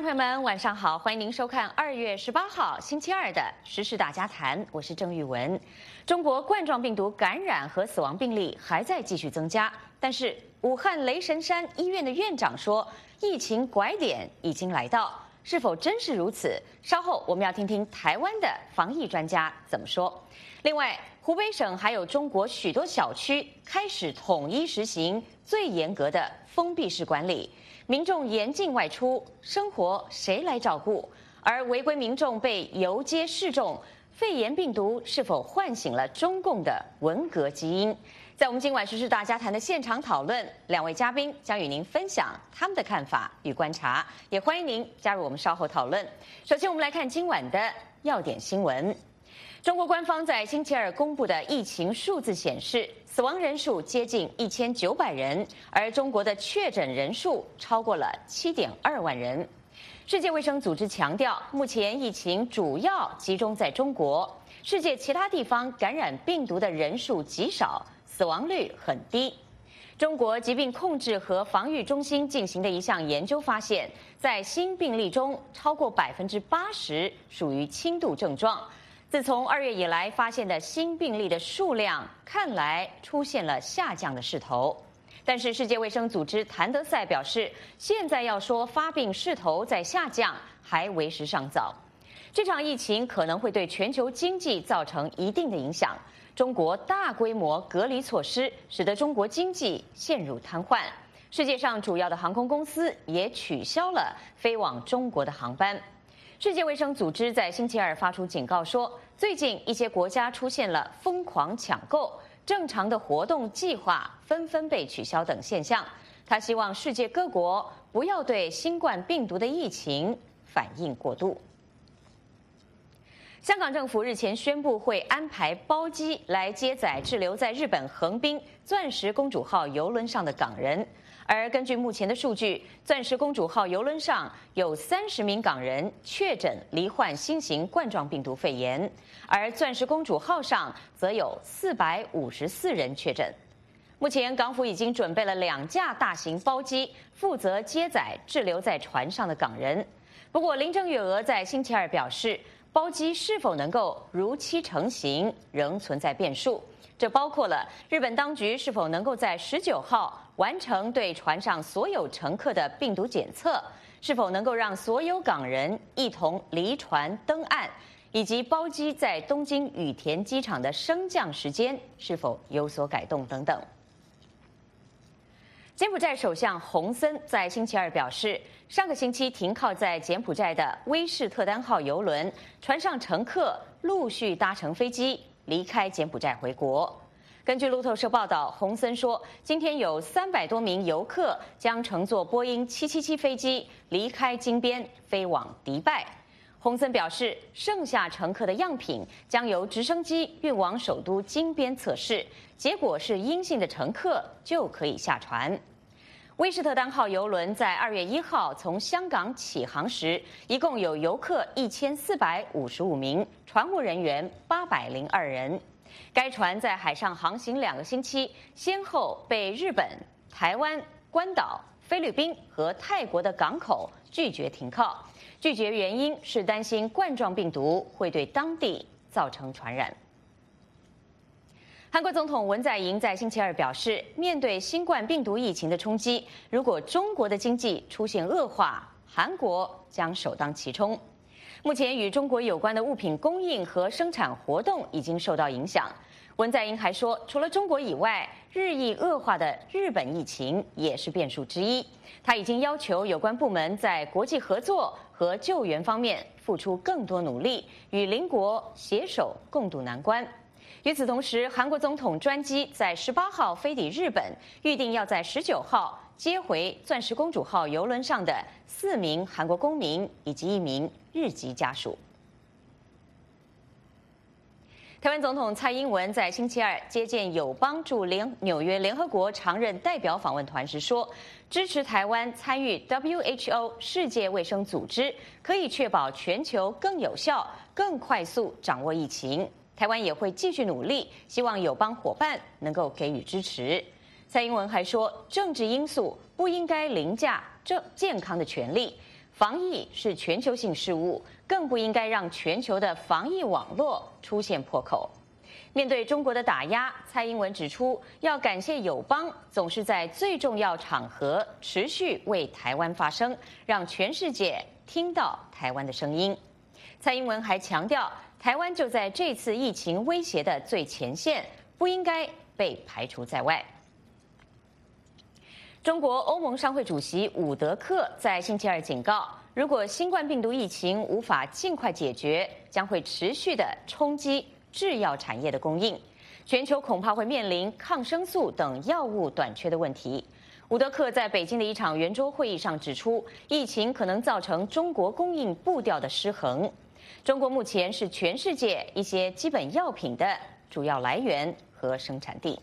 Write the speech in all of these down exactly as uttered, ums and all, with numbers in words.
朋友们，晚上好，欢迎您收看二月十八号星期二的时事大家谈，我是郑玉文。中国冠状病毒感染和死亡病例还在继续增加，但是武汉雷神山医院的院长说，疫情拐点已经来到，是否真是如此？稍后我们要听听台湾的防疫专家怎么说。另外，湖北省还有中国许多小区开始统一实行最严格的封闭式管理。民众严禁外出，生活谁来照顾？而违规民众被游街示众，肺炎病毒是否唤醒了中共的文革基因？在我们今晚时事大家谈的现场讨论，两位嘉宾将与您分享他们的看法与观察，也欢迎您加入我们稍后讨论。首先，我们来看今晚的要点新闻。中国官方在星期二公布的疫情数字显示，死亡人数接近一千九百人，而中国的确诊人数超过了七点二万人。世界卫生组织强调，目前疫情主要集中在中国，世界其他地方感染病毒的人数极少，死亡率很低。中国疾病控制和防御中心进行的一项研究发现，在新病例中，超过百分之八十属于轻度症状。自从二月以来发现的新病例的数量看来出现了下降的势头，但是世界卫生组织谭德赛表示，现在要说发病势头在下降还为时尚早。这场疫情可能会对全球经济造成一定的影响。中国大规模隔离措施使得中国经济陷入瘫痪，世界上主要的航空公司也取消了飞往中国的航班。世界卫生组织在星期二发出警告说，最近一些国家出现了疯狂抢购、正常的活动计划纷纷被取消等现象。他希望世界各国不要对新冠病毒的疫情反应过度。香港政府日前宣布会安排包机来接载滞留在日本横滨钻石公主号邮轮上的港人。而根据目前的数据，钻石公主号邮轮上有三十名港人确诊罹患新型冠状病毒肺炎，而钻石公主号上则有四百五十四人确诊。目前，港府已经准备了两架大型包机，负责接载滞留在船上的港人。不过，林郑月娥在星期二表示，包机是否能够如期成行，仍存在变数。这包括了日本当局是否能够在十九号完成对船上所有乘客的病毒检测，是否能够让所有港人一同离船登岸，以及包机在东京羽田机场的升降时间是否有所改动等等。柬埔寨首相洪森在星期二表示，上个星期停靠在柬埔寨的威士特丹号邮轮船上乘客陆续搭乘飞机离开柬埔寨回国。根据路透社报道，洪森说，今天有三百多名游客将乘坐波音七七七飞机离开金边，飞往迪拜。洪森表示，剩下乘客的样品将由直升机运往首都金边测试，结果是阴性的乘客就可以下船。威士特丹号邮轮在二月一号从香港起航时，一共有游客一千四百五十五名，船务人员八百零二人。该船在海上航行两个星期，先后被日本、台湾、关岛、菲律宾和泰国的港口拒绝停靠。拒绝原因是担心冠状病毒会对当地造成传染。韩国总统文在寅在星期二表示，面对新冠病毒疫情的冲击，如果中国的经济出现恶化，韩国将首当其冲。目前与中国有关的物品供应和生产活动已经受到影响。文在寅还说，除了中国以外，日益恶化的日本疫情也是变数之一。他已经要求有关部门在国际合作和救援方面付出更多努力，与邻国携手共度难关。与此同时，韩国总统专机在十八号飞抵日本，预定要在十九号接回钻石公主号邮轮上的四名韩国公民以及一名日籍家属。台湾总统蔡英文在星期二接见友邦驻联纽约联合国常任代表访问团时说，支持台湾参与 W H O 世界卫生组织，可以确保全球更有效、更快速掌握疫情。台湾也会继续努力，希望友邦伙伴能够给予支持。蔡英文还说，政治因素不应该凌驾这健康的权利。 防疫是全球性事务，更不应该让全球的防疫网络出现破口。面对中国的打压，蔡英文指出，要感谢友邦总是在最重要场合持续为台湾发声，让全世界听到台湾的声音。蔡英文还强调，台湾就在这次疫情威胁的最前线，不应该被排除在外。中国欧盟商会主席伍德克在星期二警告，如果新冠病毒疫情无法尽快解决，将会持续的冲击制药产业的供应，全球恐怕会面临抗生素等药物短缺的问题。伍德克在北京的一场圆桌会议上指出，疫情可能造成中国供应步调的失衡。中国目前是全世界一些基本药品的主要来源和生产地。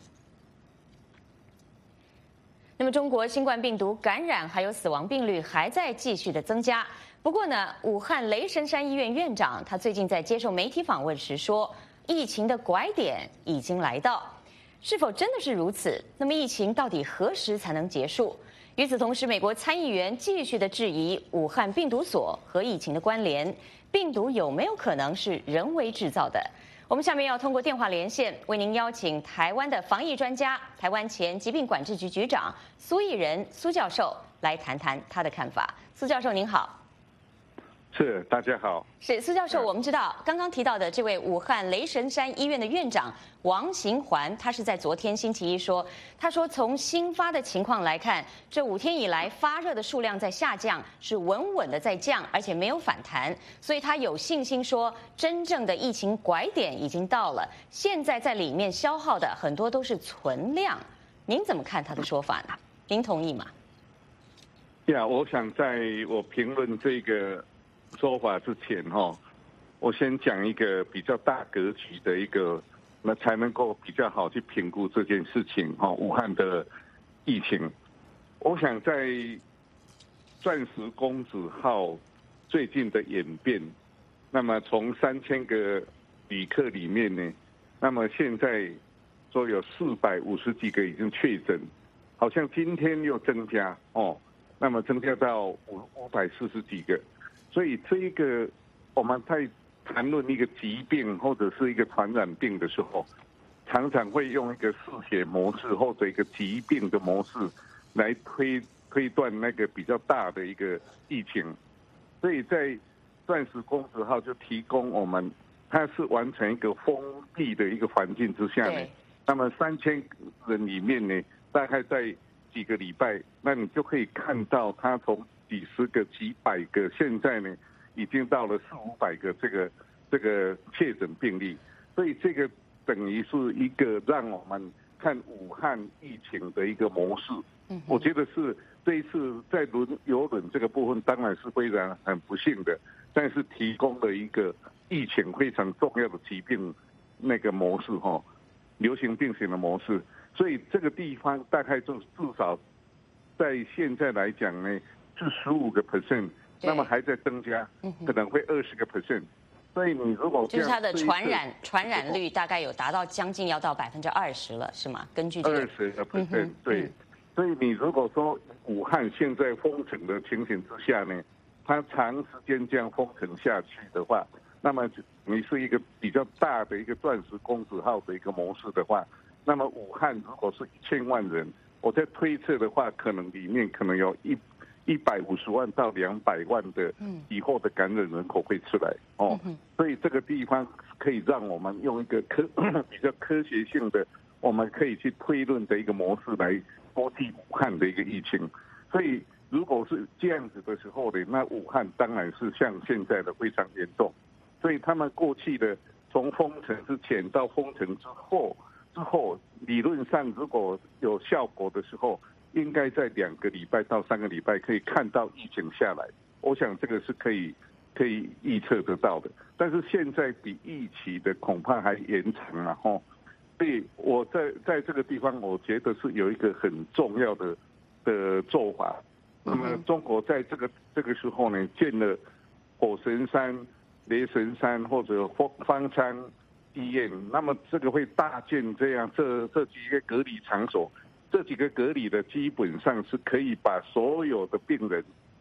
那么，中国新冠病毒感染还有死亡病例还在继续的增加。不过呢，武汉雷神山医院院长他最近在接受媒体访问时说，疫情的拐点已经来到。是否真的是如此？那么，疫情到底何时才能结束？与此同时，美国参议员继续的质疑武汉病毒所和疫情的关联，病毒有没有可能是人为制造的？我们下面要通过电话连线，为您邀请台湾的防疫专家、台湾前疾病管制局局长苏益仁苏教授来谈谈他的看法。苏教授您好。 是，大家好。 是苏教授，我们知道刚刚提到的这位武汉雷神山医院的院长王行环，他是在昨天星期一说，他说从新发的情况来看，这五天以来发热的数量在下降，是稳稳的在降，而且没有反弹，所以他有信心说，真正的疫情拐点已经到了，现在在里面消耗的很多都是存量。您怎么看他的说法呢？您同意吗？ 呀，我想在我评论这个说法之前哈，我先讲一个比较大格局的一个，那才能够比较好去评估这件事情哈。武汉的疫情，我想在钻石公主号最近的演变，那么从三千个旅客里面呢，那么现在说有四百五十几个已经确诊，好像今天又增加哦，那么增加到五五百四十几个。所以这一个我们在谈论一个疾病或者是一个传染病的时候，常常会用一个嗜血模式或者一个疾病的模式来推推断那个比较大的一个疫情。所以在钻石公主号就提供我们，它是完成一个封闭的一个环境之下呢，那么三千人里面呢，大概在几个礼拜，那你就可以看到它从几十个、几百个，现在呢，已经到了四五百个这个这个确诊病例，所以这个等于是一个让我们看武汉疫情的一个模式。我觉得是这一次在轮邮轮这个部分，当然是非常很不幸的，但是提供了一个疫情非常重要的疾病那个模式哈，流行病学的模式，所以这个地方大概就至少在现在来讲呢。是十五个 percent， 那么还在增加，可能会二十个 percent。所以你如果就是它的传染传染率大概有达到将近要到百分之二十了，是吗？根据这个二十个 percent， 对。所以你如果说武汉现在封城的情形之下呢，它长时间这样封城下去的话，那么你是一个比较大的一个钻石公主号的一个模式的话，那么武汉如果是一千万人，我在推测的话，可能里面可能有一。一百五十万到两百万的以后的感染人口会出来哦，所以这个地方可以让我们用一个科比较科学性的，我们可以去推论的一个模式来估计武汉的一个疫情。所以如果是这样子的时候呢，那武汉当然是像现在的非常严重。所以他们过去的从封城之前到封城之后，之后理论上如果有效果的时候。应该在两个礼拜到三个礼拜可以看到疫情下来，我想这个是可以可以预测得到的。但是现在比预期的恐怕还延长了哈。所以我在在这个地方，我觉得是有一个很重要的的做法。那么中国在这个这个时候呢，建了火神山、雷神山或者方舱医院，那么这个会大建这样这这几个隔离场所。这几个隔离的基本上是可以把所有的病人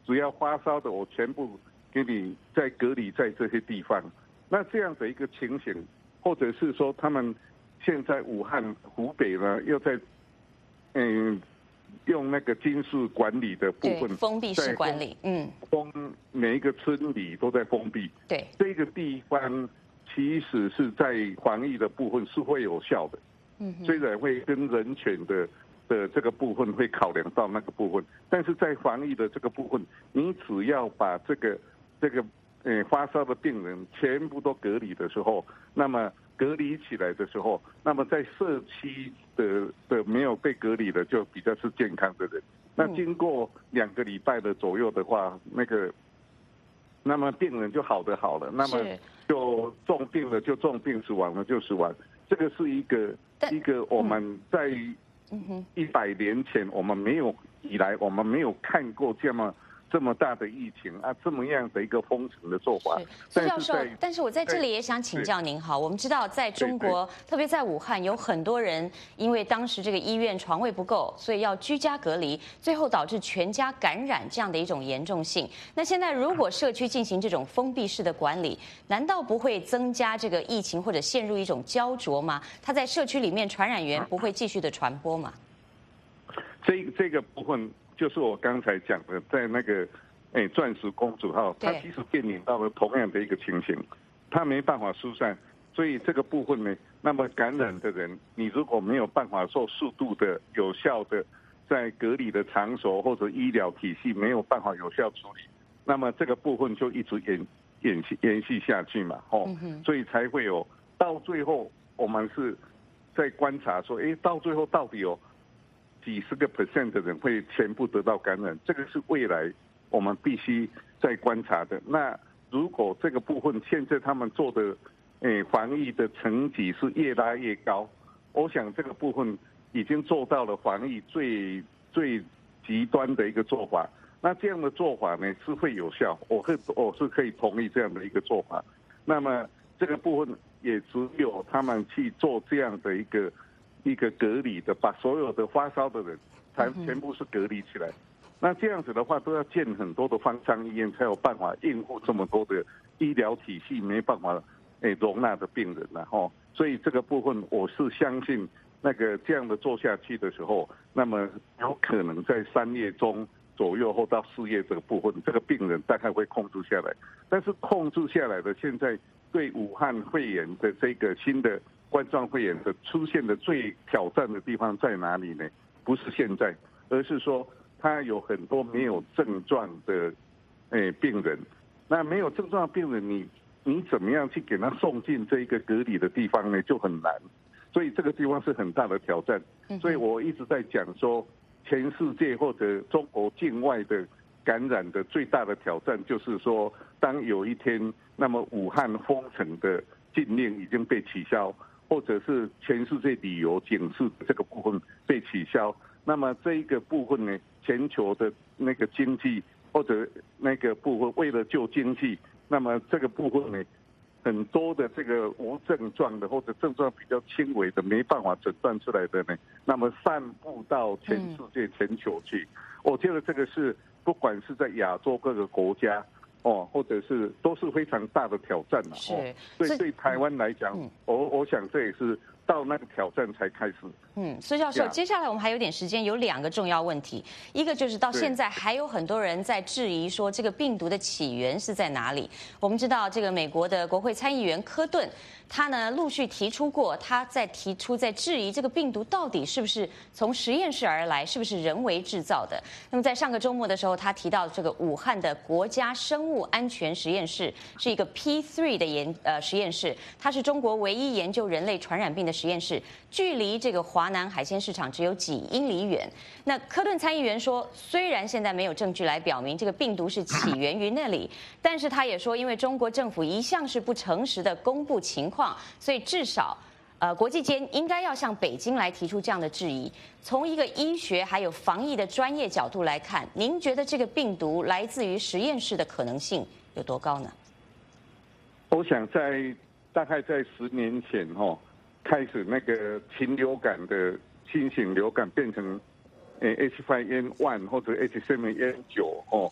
只要发烧的，我全部给你在隔离在这些地方。那这样的一个情形，或者是说他们现在武汉、湖北呢，又在嗯用那个军事管理的部分， 封闭式管理，嗯， 封每一个村里都在封闭。 对， 这个地方其实是在防疫的部分是会有效的，嗯，虽然会跟人权的的这个部分会考量到那个部分，但是在防疫的这个部分，你只要把这个这个呃发烧的病人全部都隔离的时候，那么隔离起来的时候，那么在社区的的没有被隔离的就比较是健康的人。那经过两个礼拜的左右的话，那个那么病人就好的好了，那么就重病了就重病，死亡了就死亡。这个是一个一个我们在一百年前我们没有以来我们没有看过这么。这么大的疫情啊，这么样的一个封城的做法。 苏教授，但是我在这里也想请教您哈，我们知道在中国，特别在武汉，有很多人因为当时这个医院床位不够，所以要居家隔离，最后导致全家感染这样的一种严重性。那现在如果社区进行这种封闭式的管理，难道不会增加这个疫情或者陷入一种焦灼吗？它在社区里面传染源不会继续的传播吗？ 这这个部分。就是我刚才讲的，在那个诶钻石公主号，它其实面临到了同样的一个情形，它没办法疏散，所以这个部分呢，那么感染的人，你如果没有办法做速度的、有效的在隔离的场所或者医疗体系没有办法有效处理，那么这个部分就一直延延续延续下去嘛，哦，所以才会有到最后，我们是在观察说，哎，到最后到底有。几十个 percent 的人会全部得到感染，这个是未来我们必须在观察的。那如果这个部分现在他们做的，诶防疫的层级是越拉越高，我想这个部分已经做到了防疫最最极端的一个做法。那这样的做法呢是会有效，我会我是可以同意这样的一个做法。那么这个部分也只有他们去做这样的一个。一个隔离的，把所有的发烧的人，才全部是隔离起来。那这样子的话，都要建很多的方舱医院，才有办法应付这么多的医疗体系没办法诶容纳的病人了哈。所以这个部分，我是相信那个这样的做下去的时候，那么有可能在三月中左右或到四月这个部分，这个病人大概会控制下来。但是控制下来的，现在对武汉肺炎的这个新的。冠状肺炎的出现的最挑战的地方在哪里呢？不是现在，而是说他有很多没有症状的诶病人。那没有症状的病人，你你怎么样去给他送进这一个隔离的地方呢？就很难。所以这个地方是很大的挑战。所以我一直在讲说，全世界或者中国境外的感染的最大的挑战，就是说，当有一天，那么武汉封城的禁令已经被取消。或者是全世界旅游警示这个部分被取消，那么这一个部分呢，全球的那个经济或者那个部分为了救经济，那么这个部分呢，很多的这个无症状的或者症状比较轻微的没办法诊断出来的呢，那么散布到全世界全球去，我觉得这个是不管是在亚洲各个国家。哦，或者是都是非常大的挑战了。 是， 所以对台湾来讲，嗯、我我想这也是到那个挑战才开始。 嗯，苏教授，接下来我们还有点时间，有两个重要问题，一个就是到现在还有很多人在质疑说这个病毒的起源是在哪里。我们知道这个美国的国会参议员科顿，他呢陆续提出过，他在提出在质疑这个病毒到底是不是从实验室而来，是不是人为制造的。那么在上个周末的时候，他提到这个武汉的国家生物安全实验室是一个 P 三 的研呃实验室，它是中国唯一研究人类传染病的实验室，距离这个华南海鲜市场只有几英里远。那科顿参议员说，虽然现在没有证据来表明这个病毒是起源于那里，但是他也说，因为中国政府一向是不诚实的公布情况，所以至少。呃，国际间应该要向北京来提出这样的质疑。从一个医学还有防疫的专业角度来看，您觉得这个病毒来自于实验室的可能性有多高呢？ 我想在大概在十年前哦，开始那个禽流感的新型流感变成呃 H 五 N 一或者 H 七 N 九哦，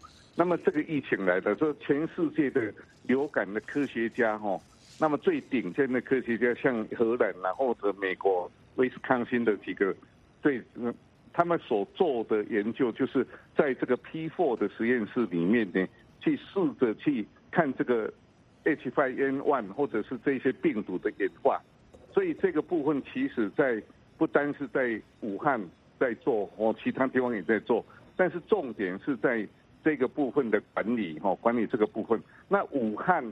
那么这个疫情来的，说全世界的流感的科学家哈，那么最顶尖的科学家，像荷兰啊或者美国威斯康星的几个最，他们所做的研究，就是在这个 P 四 的实验室里面呢，去试着去看这个 H 五 N 一 或者是这些病毒的演化。所以这个部分其实在不单是在武汉在做，哦，其他地方也在做，但是重点是在这个部分的管理，哈，管理这个部分。那武汉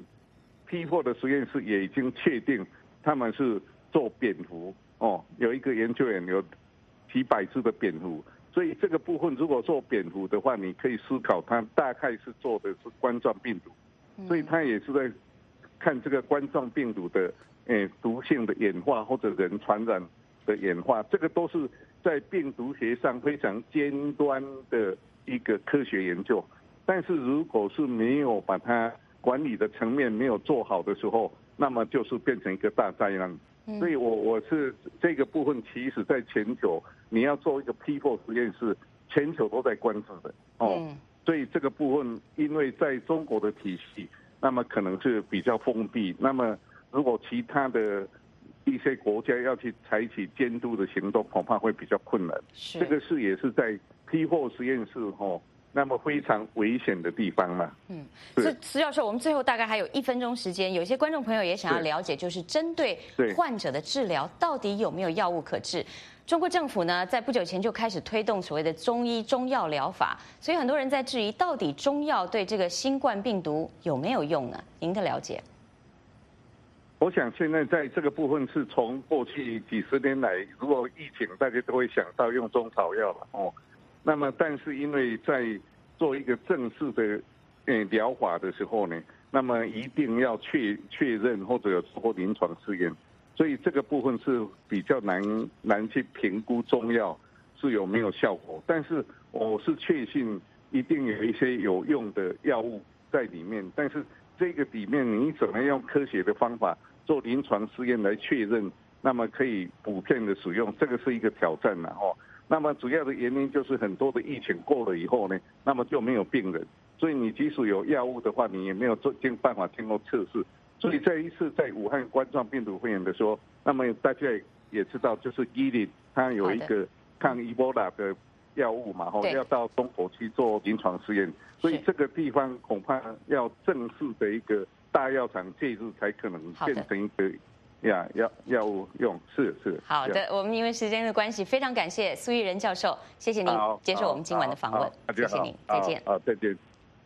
P 四 的实验室也已经确定他们是做蝙蝠，哦，有一个研究员有几百只的蝙蝠，所以这个部分如果做蝙蝠的话，你可以思考它大概是做的是冠状病毒，所以它也是在看这个冠状病毒的诶毒性的演化或者人传染的演化，这个都是在病毒学上非常尖端的一个科学研究。但是如果是没有把它管理的层面没有做好的时候，那么就是变成一个大灾难。所以我我是这个部分，其实在全球你要做一个 P 四 实验室，全球都在关注的哦。所以这个部分，因为在中国的体系，那么可能是比较封闭。那么如果其他的一些国家要去采取监督的行动，恐怕会比较困难。这个是也是在 P 四 实验室哦。那么非常危险的地方嘛。嗯， 施施教授，我们最后大概还有一分钟时间，有些观众朋友也想要了解，就是针对患者的治疗，到底有没有药物可治？中国政府呢，在不久前就开始推动所谓的中医中药疗法，所以很多人在质疑，到底中药对这个新冠病毒有没有用呢？您的了解？ 我想现在在这个部分是从过去几十年来，如果疫情，大家都会想到用中草药了哦。那么，但是因为在做一个正式的呃疗法的时候呢，那么一定要确确认或者有做过临床试验，所以这个部分是比较难难去评估中药是有没有效果。但是我是确信一定有一些有用的药物在里面，但是这个里面你怎么用科学的方法做临床试验来确认，那么可以普遍的使用，这个是一个挑战了哦。那么主要的原因就是很多的疫情过了以后呢，那么就没有病人，所以你即使有药物的话，你也没有做经办法经过测试。所以这一次在武汉冠状病毒肺炎的时候，那么大家也知道，就是 Gilead 它有一个抗 Ebola 的药物嘛，吼，要到中国去做临床试验，所以这个地方恐怕要正式的一个大药厂介入，才可能变成一个。呀，药药物用是是好的，我们因为时间的关系，非常感谢苏益仁教授，谢谢您接受我们今晚的访问，谢谢您，再见。 好，再见。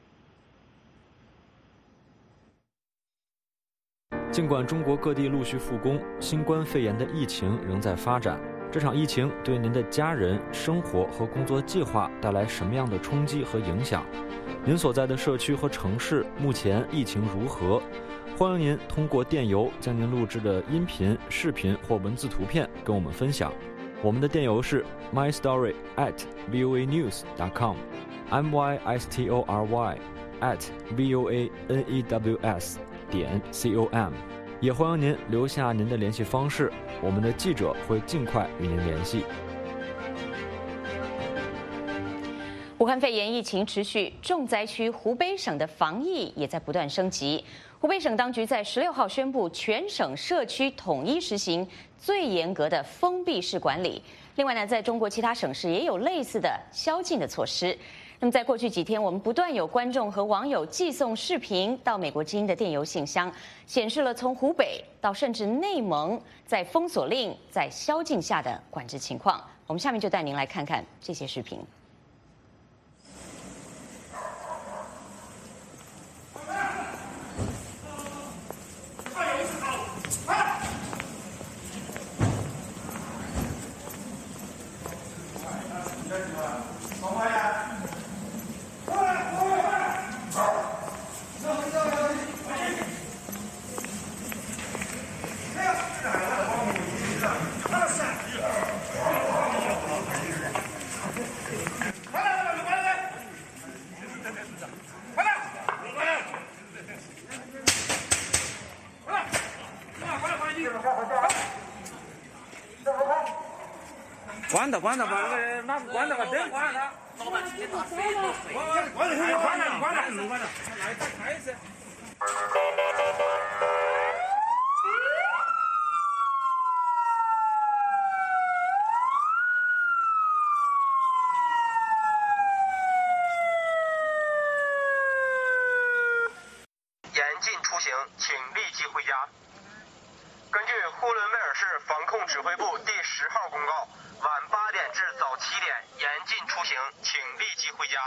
尽管中国各地陆续复工，新冠肺炎的疫情仍在发展。这场疫情对您的家人、生活和工作计划带来什么样的冲击和影响？您所在的社区和城市目前疫情如何？欢迎您通过电邮将您录制的音频、视频或文字图片跟我们分享。我们的电邮是 my story at voa news dot com，m y s t o r y at v o a n e w s 点 c o m。也欢迎您留下您的联系方式，我们的记者会尽快与您联系。 武汉肺炎疫情持续，重灾区湖北省的防疫也在不断升级。湖北省当局在十六号宣布，全省社区统一实行最严格的封闭式管理。另外呢，在中国其他省市也有类似的宵禁的措施。那么在过去几天，我们不断有观众和网友寄送视频到美国之音的电邮信箱，显示了从湖北到甚至内蒙在封锁令、在宵禁下的管制情况。我们下面就带您来看看这些视频。 关的关的，把那个那关了，把灯关了。老板直接打水，关了关了关了关了。 能关了，来再开一次。 严禁出行，请立即回家。根据呼伦贝尔市防控指挥部第十号公告，晚八点至早七点严禁出行，请立即回家。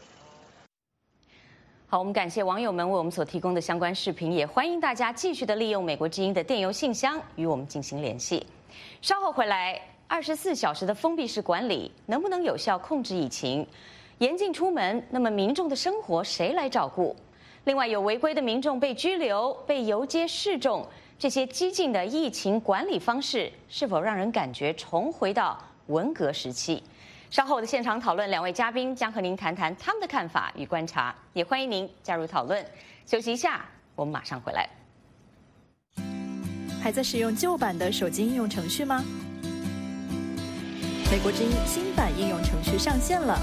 好，我们感谢网友们为我们所提供的相关视频，也欢迎大家继续的利用美国之音的电邮信箱与我们进行联系。稍后回来，二十四小时的封闭式管理能不能有效控制疫情？严禁出门，那么民众的生活谁来照顾？另外，有违规的民众被拘留、被游街示众，这些激进的疫情管理方式是否让人感觉重回到文革时期？稍后的现场讨论，两位嘉宾将和您谈谈他们的看法与观察，也欢迎您加入讨论。休息一下，我们马上回来。 还在使用旧版的手机应用程序吗？美国之音新版应用程序上线了，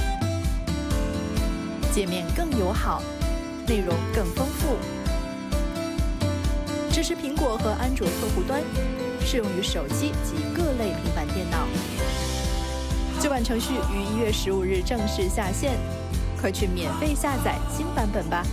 界面更友好，内容更丰富，支持苹果和安卓客户端，适用于手机及各类平板电脑。旧版程序于一月十五日正式下线，快去免费下载新版本吧。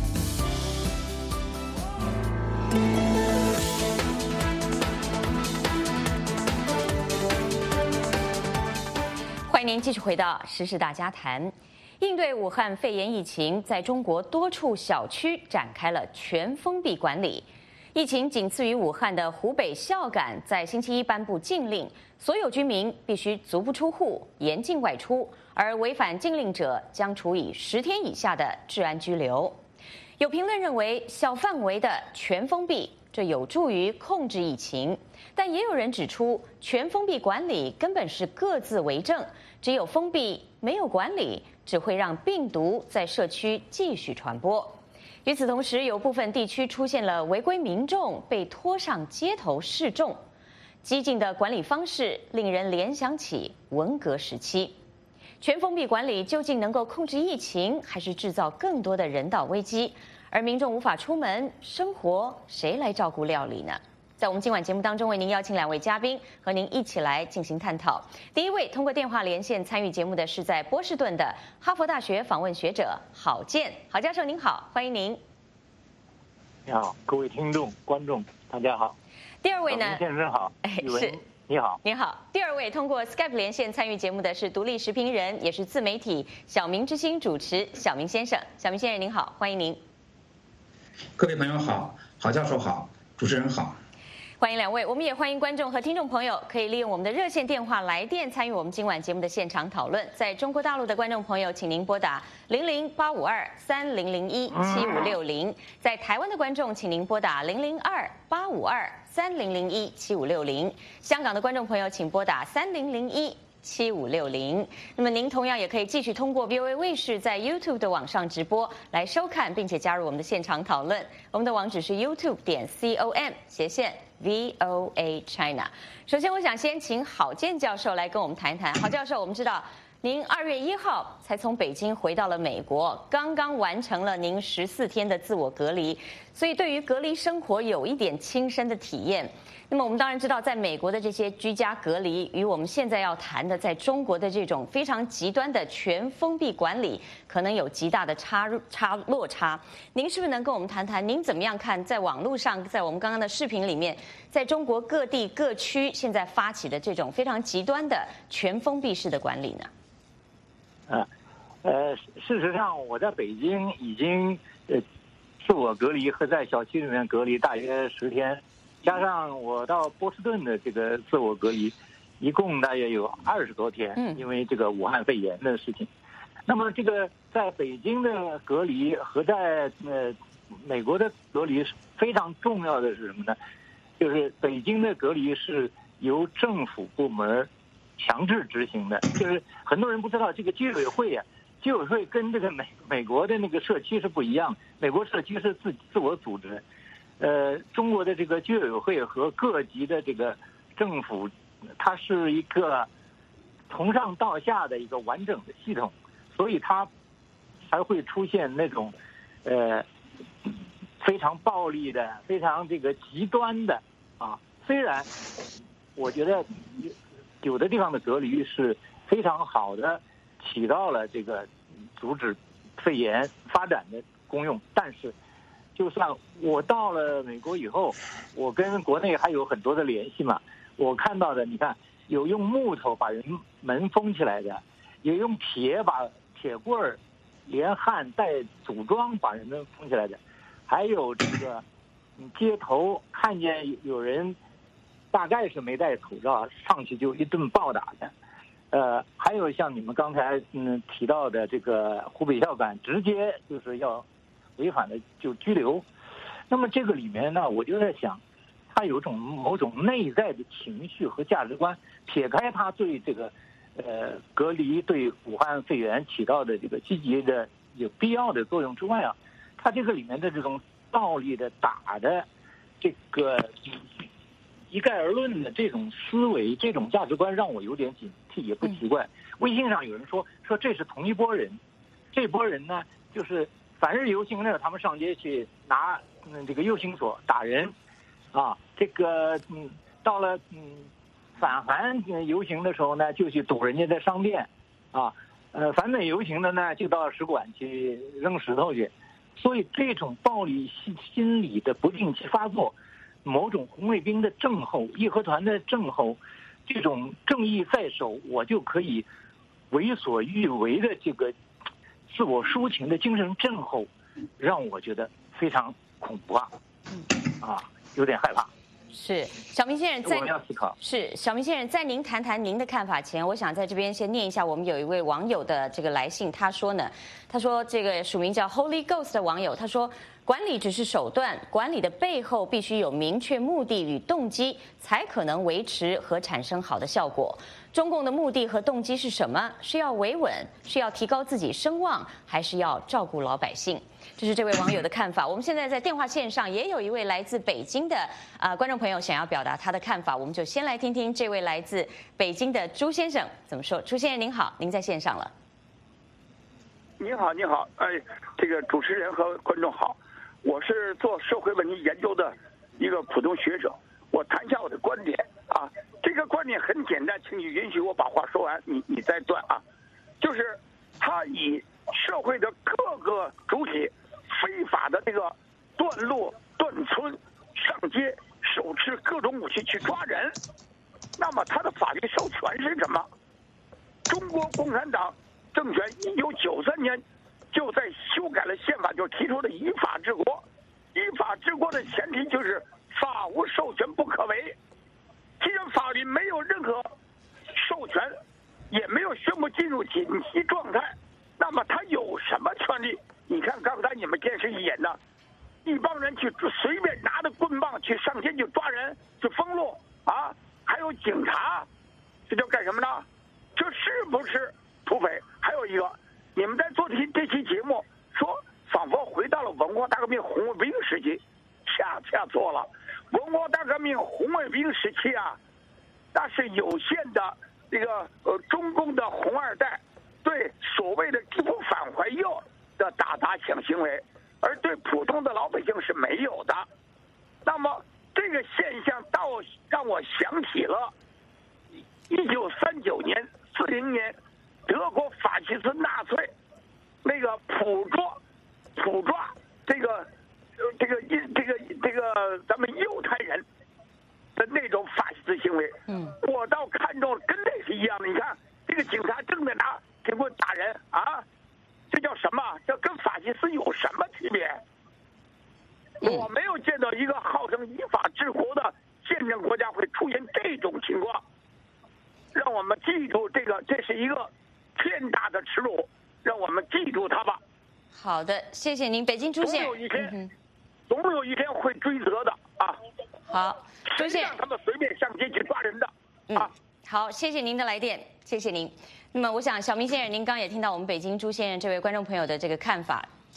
欢迎您继续回到时事大家谈。应对武汉肺炎疫情，在中国多处小区展开了全封闭管理。疫情仅次于武汉的湖北孝感在星期一颁布禁令，所有居民必须足不出户，严禁外出，而违反禁令者将处以十天以下的治安拘留。有评论认为，小范围的全封闭这有助于控制疫情，但也有人指出，全封闭管理根本是各自为政，只有封闭没有管理，只会让病毒在社区继续传播。与此同时，有部分地区出现了违规民众被拖上街头示众，激进的管理方式令人联想起文革时期。全封闭管理究竟能够控制疫情，还是制造更多的人道危机？而民众无法出门，生活谁来照顾料理呢？在我们今晚节目当中，为您邀请两位嘉宾和您一起来进行探讨。第一位通过电话连线参与节目的是在波士顿的哈佛大学访问学者郝建。郝教授您好，欢迎您。 你好，各位听众观众大家好。 第二位呢？ 先生好，宇文你好。 您好。第二位通过 Skype 连线参与节目的是独立时评人，也是自媒体小明之星主持小明先生。小明先生您好，欢迎您。 各位朋友好，郝教授好，主持人好。 欢迎两位，我们也欢迎观众和听众朋友可以利用我们的热线电话来电参与我们今晚节目的现场讨论。在中国大陆的观众朋友，请您拨打零零八五二三零零一七五六零；在台湾的观众，请您拨打零零二八五二三零零一七五六零；香港的观众朋友，请拨打三零零一七五六零。那么您同样也可以继续通过 V O A 卫视在 YouTube 的网上直播来收看，并且加入我们的现场讨论。我们的网址是 YouTube 点 com 斜线 V O A China。首先，我想先请郝建教授来跟我们谈一谈。郝教授，我们知道您二月一号才从北京回到了美国，刚刚完成了您十四天的自我隔离，所以对于隔离生活有一点亲身的体验。那么我们当然知道，在美国的这些居家隔离，与我们现在要谈的在中国的这种非常极端的全封闭管理，可能有极大的差差落差。您是不是能跟我们谈谈，您怎么样看在网络上，在我们刚刚的视频里面，在中国各地各区现在发起的这种非常极端的全封闭式的管理呢？ 啊，呃，事实上我在北京已经呃自我隔离和在小区里面隔离大约十天。加上我到波士顿的这个自我隔离，一共大约有二十多天，因为这个武汉肺炎的事情。那么这个在北京的隔离和在呃美国的隔离非常重要的是什么呢？就是北京的隔离是由政府部门强制执行的，就是很多人不知道这个居委会啊，居委会跟这个美美国的那个社区是不一样的，美国社区是自自我组织。呃，中国的这个居委会和各级的这个政府，它是一个从上到下的一个完整的系统，所以它才会出现那种，呃，非常暴力的、非常这个极端的啊。虽然我觉得有的地方的隔离是非常好的，起到了这个阻止肺炎发展的功用，但是就算我到了美国以后，我跟国内还有很多的联系嘛，我看到的，你看有用木头把人门封起来的，有用铁把铁棍儿连焊带组装把人们封起来的，还有这个街头看见有人大概是没戴口罩上去就一顿暴打的，呃，还有像你们刚才嗯提到的这个湖北孝感，直接就是要违反的就拘留。那么这个里面呢，我就在想，他有种某种内在的情绪和价值观，撇开他对这个呃隔离对武汉肺炎起到的这个积极的有必要的作用之外啊，他这个里面的这种暴力的打的这个一概而论的这种思维、这种价值观，让我有点警惕，也不奇怪。微信上有人说说这是同一拨人，这拨人呢，就是反日游行呢，他们上街去拿嗯这个游行锁打人，啊，这个嗯到了嗯反韩游行的时候呢，就去堵人家的商店，啊，呃反美游行的呢，就到使馆去扔石头去。所以这种暴力心心理的不定期发作，某种红卫兵的症候、义和团的症候，这种正义在手，我就可以为所欲为的这个自我抒情的精神症候，让我觉得非常恐怖啊，啊，有点害怕。 是小明先生在我们要思考。 是小明先生，在您谈谈您的看法前，我想在这边先念一下我们有一位网友的这个来信，他说呢，他说这个署名叫 Holy Ghost 的网友，他说管理只是手段，管理的背后必须有明确目的与动机，才可能维持和产生好的效果。中共的目的和动机是什么？是要维稳，是要提高自己声望，还是要照顾老百姓？这是这位网友的看法。我们现在在电话线上也有一位来自北京的啊、呃、观众朋友想要表达他的看法，我们就先来听听这位来自北京的朱先生怎么说。朱先生您好，您在线上了。 您好，您好，哎，这个主持人和观众好，我是做社会问题研究的一个普通学者，我谈一下我的观点啊。这个观点很简单，请你允许我把话说完，你你再断啊。就是他以社会的各个主体非法的这个断路、断村、上街、手持各种武器去抓人，那么他的法律授权是什么？中国共产党政权一九九三年就在修改了宪法，就提出了依法治国。依法治国的前提就是法无授权不可为。既然法律没有任何授权，也没有宣布进入紧急状态，那么他有什么权利？你看刚才你们电视一演的，一帮人去随便拿着棍棒去上街去抓人，去封路啊，还有警察，这叫干什么呢？这是不是土匪？还有一个，你们在做这这期节目说仿佛回到了文化大革命红卫兵时期，恰恰错了。文化大革命红卫兵时期啊，那是有限的这个呃中共的红二代对所谓的基辅反怀右的打砸抢行为，而对普通的老百姓是没有的。那么这个现象倒让我想起了一九三九年、四零年德国法西斯纳粹那个捕捉、捕抓这个。这个这个这个咱们犹太人的那种法西斯行为，嗯，我倒看中跟那是一样的。你看，这个警察正在拿铁棍打人啊，这叫什么？这跟法西斯有什么区别？我没有见到一个号称依法治国的宪政国家会出现这种情况。让我们记住这个，这是一个天大的耻辱，让我们记住它吧。 好的，谢谢您，北京朱先生。 总有一天。嗯总有一天会追责的啊！ 好，朱先生， 让他们随便上街去抓人的啊！ 嗯，好，谢谢您的来电，谢谢您。那么，我想小明先生，您刚也听到我们北京朱先生这位观众朋友的这个看法。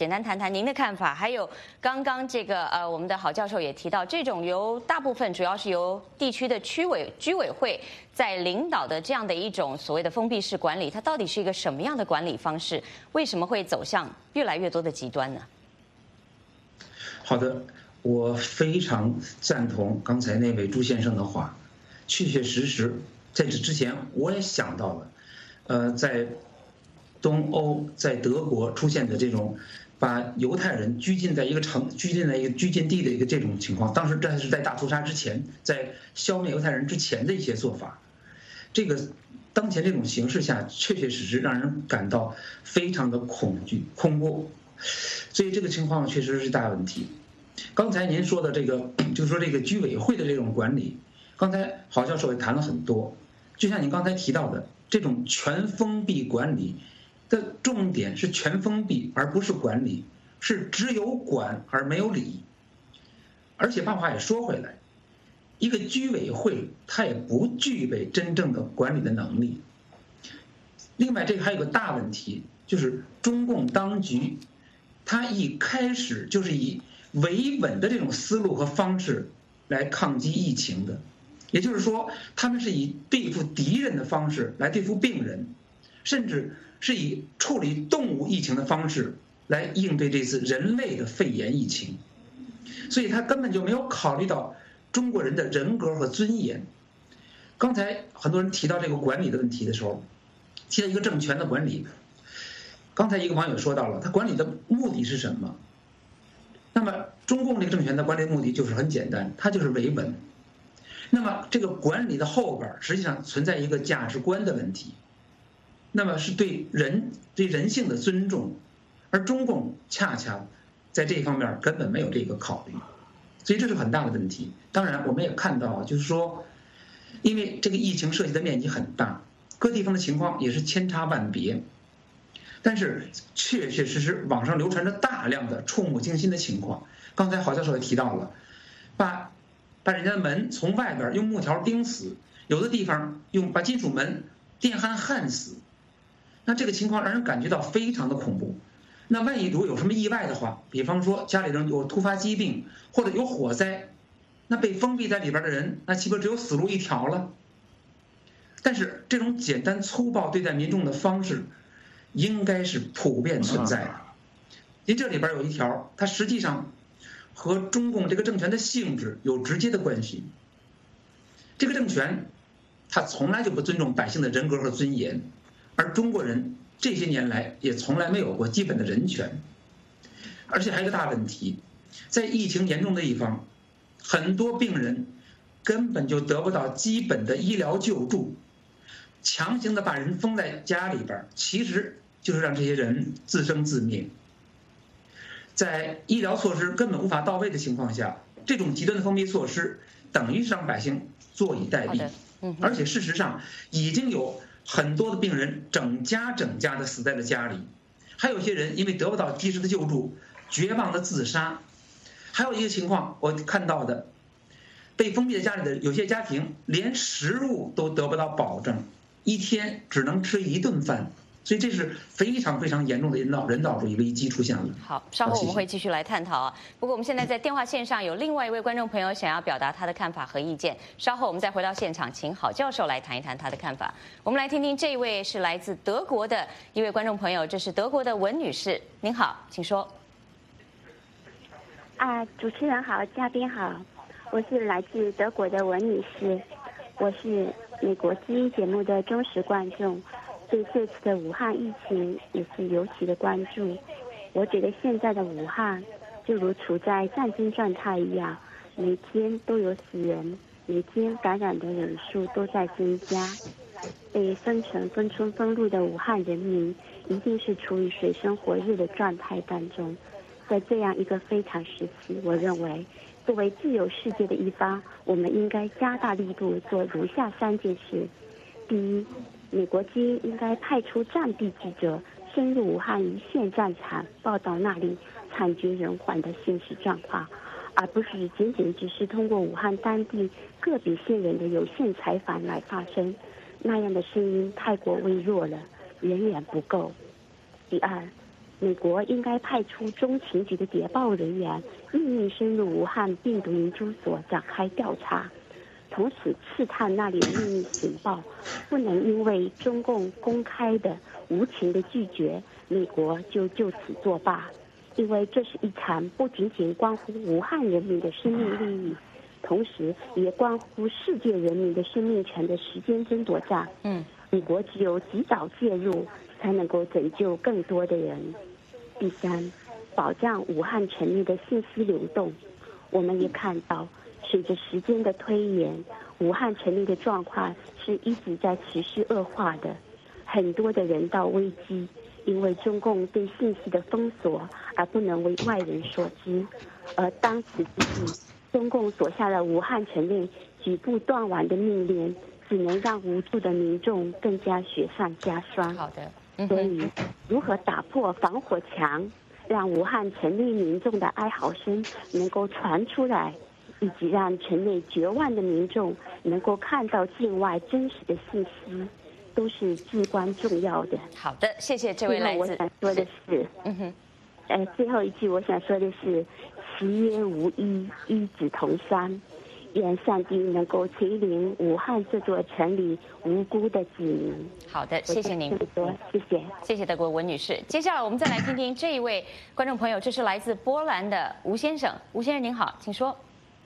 简单谈谈您的看法。还有刚刚这个呃，我们的郝教授也提到，这种由大部分主要是由地区的区委居委会在领导的这样的一种所谓的封闭式管理，它到底是一个什么样的管理方式？为什么会走向越来越多的极端呢？ 好的，我非常赞同刚才那位朱先生的话，确确实实在这之前我也想到了，呃，在东欧，在德国出现的这种把犹太人拘禁在一个城、拘禁在一个拘禁地的一个这种情况，当时这还是在大屠杀之前，在消灭犹太人之前的一些做法。这个当前这种形势下，确确实实让人感到非常的恐惧、恐怖，所以这个情况确实是大问题。刚才您说的这个，就是说这个居委会的这种管理，刚才郝教授也谈了很多，就像您刚才提到的，这种全封闭管理的重点是全封闭，而不是管理，是只有管而没有理。而且把话也说回来，一个居委会它也不具备真正的管理的能力。另外，这个还有个大问题，就是中共当局，它一开始就是以维稳的这种思路和方式来抗击疫情的，也就是说，他们是以对付敌人的方式来对付病人，甚至是以处理动物疫情的方式来应对这次人类的肺炎疫情，所以他根本就没有考虑到中国人的人格和尊严。刚才很多人提到这个管理的问题的时候，提到一个政权的管理，刚才一个网友说到了，他管理的目的是什么？那么中共这个政权的管理目的就是很简单，它就是维稳。那么这个管理的后边实际上存在一个价值观的问题，那么是对人对人性的尊重，而中共恰恰在这一方面根本没有这个考虑，所以这是很大的问题。当然我们也看到，就是说因为这个疫情涉及的面积很大，各地方的情况也是千差万别，但是确确实实网上流传着大量的触目惊心的情况。刚才郝教授也提到了，把把人家的门从外边用木条钉死，有的地方用把金属门电焊焊死，那这个情况让人感觉到非常的恐怖。那万一如果有什么意外的话，比方说家里人有突发疾病或者有火灾，那被封闭在里边的人，那岂不只有死路一条了？但是这种简单粗暴对待民众的方式应该是普遍存在的。您这里边有一条，它实际上和中共这个政权的性质有直接的关系。这个政权它从来就不尊重百姓的人格和尊严，而中国人这些年来也从来没有过基本的人权。而且还有一个大问题，在疫情严重的地方，很多病人根本就得不到基本的医疗救助，强行的把人封在家里边，其实就是让这些人自生自灭。在医疗措施根本无法到位的情况下，这种极端的封闭措施等于是让百姓坐以待毙。而且事实上已经有很多的病人整家整家的死在了家里，还有些人因为得不到及时的救助，绝望的自杀。还有一个情况我看到的，被封闭在家里的有些家庭连食物都得不到保证，一天只能吃一顿饭，所以这是非常非常严重的人道人道主义危机出现了。 好，稍后我们会继续来探讨啊。不过我们现在在电话线上有另外一位观众朋友想要表达他的看法和意见，稍后我们再回到现场，请郝教授来谈一谈他的看法。我们来听听这位是来自德国的一位观众朋友，这是德国的文女士，您好，请说。 啊，主持人好，嘉宾好，我是来自德国的文女士，我是美国之音节目的忠实观众，对这次的武汉疫情也是尤其的关注。我觉得现在的武汉就如处在战争状态一样，每天都有死人，每天感染的人数都在增加。被封城、封村、封路的武汉人民一定是处于水深火热的状态当中。在这样一个非常时期，我认为作为自由世界的一方，我们应该加大力度做如下三件事。第一，美国之音应该派出战地记者深入武汉一线战场，报道那里惨绝人寰的现实状况，而不是仅仅只是通过武汉当地个别线人的有限采访来发声，那样的声音太过微弱了，远远不够。第二， 美国应该派出中情局的谍报人员秘密深入武汉病毒研究所展开调查，同时刺探那里的秘密情报，不能因为中共公开的无情的拒绝，美国就就此作罢。因为这是一场不仅仅关乎武汉人民的生命利益，同时也关乎世界人民的生命权的时间争夺战。嗯，美国只有及早介入，才能够拯救更多的人。第三，保障武汉城内的信息流动。我们也看到，随着时间的推延，武汉城内的状况是一直在持续恶化的，很多的人道危机。因为中共对信息的封锁而不能为外人所知，而当此之际，中共所下的武汉城内举步断网的命令，只能让无助的民众更加雪上加霜。 好的，嗯、 所以如何打破防火墙，让武汉城内民众的哀嚎声能够传出来，以及让城内绝望的民众能够看到境外真实的信息，都是至关重要的。 好的，谢谢这位来自。 我想说的是，嗯哼，呃，最后一句我想说的是，其曰无医，医子同山。愿上帝能够垂怜武汉这座城里无辜的子民。 好的，谢谢您。 谢谢， 谢谢德国文女士。接下来我们再来听听这一位观众朋友，这是来自波兰的吴先生。吴先生您好，请说。